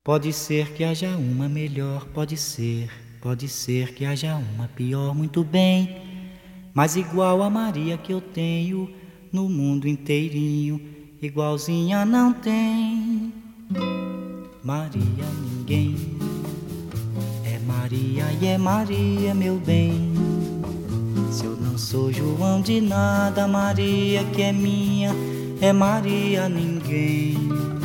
Pode ser que haja uma melhor, pode ser que haja uma pior, muito bem. Mas igual a Maria que eu tenho, no mundo inteirinho, igualzinha não tem. Maria ninguém, é Maria e é Maria, meu bem. Se eu não sou João de nada, Maria que é minha, é Maria ninguém.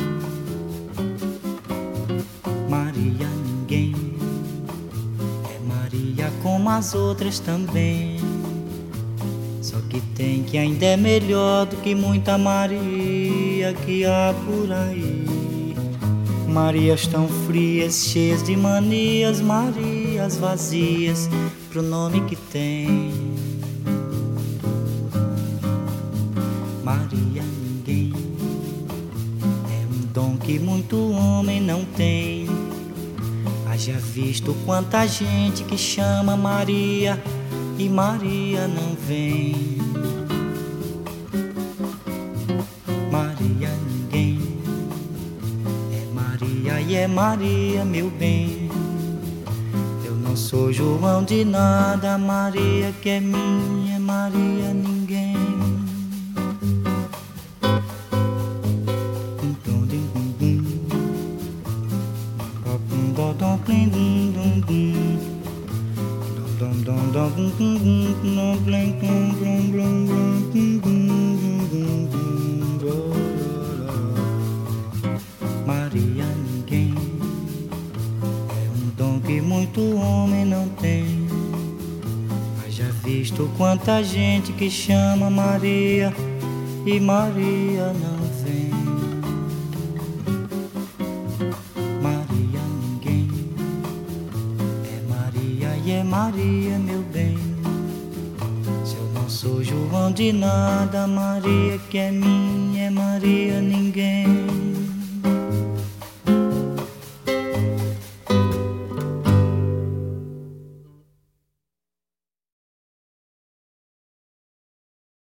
Maria ninguém, é Maria como as outras também. Só que tem que ainda é melhor do que muita Maria que há por aí. Marias tão frias, cheias de manias, Marias vazias pro nome que tem. Maria ninguém, é um dom que muito homem não tem. Haja visto quanta gente que chama Maria e Maria não vem. Maria ninguém, é Maria e é Maria, meu bem. Eu não sou João de nada, Maria que é minha, é Maria ninguém. Maria ninguém, é um dom que muito homem não tem. Haja visto quanta gente que chama Maria e Maria não vem. Maria ninguém, é Maria e é Maria, meu bem. Se eu não sou João de nada, Maria que é minha, é Maria ninguém.